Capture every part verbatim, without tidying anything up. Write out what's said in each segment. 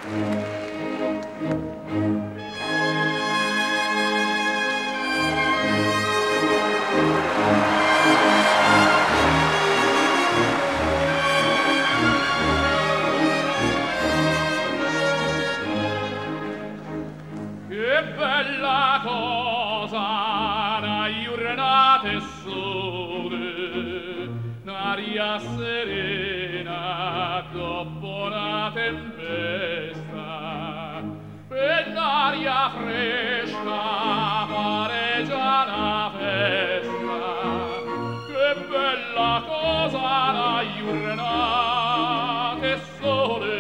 serena dopo una tempesta, per l'aria fresca pareggia una festa. Che bella cosa la giornata e sole.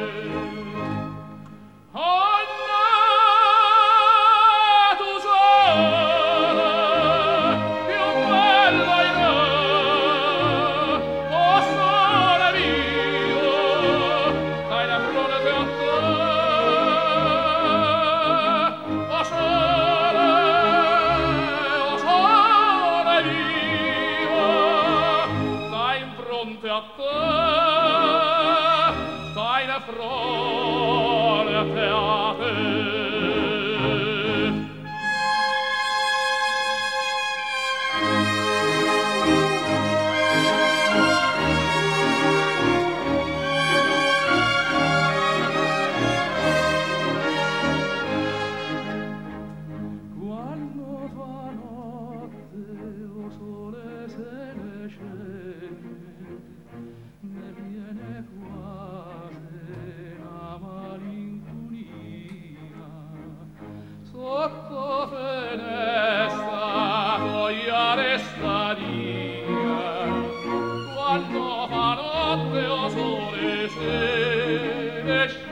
Sotto finestra voglia resta via, quando fa notte o sole se ne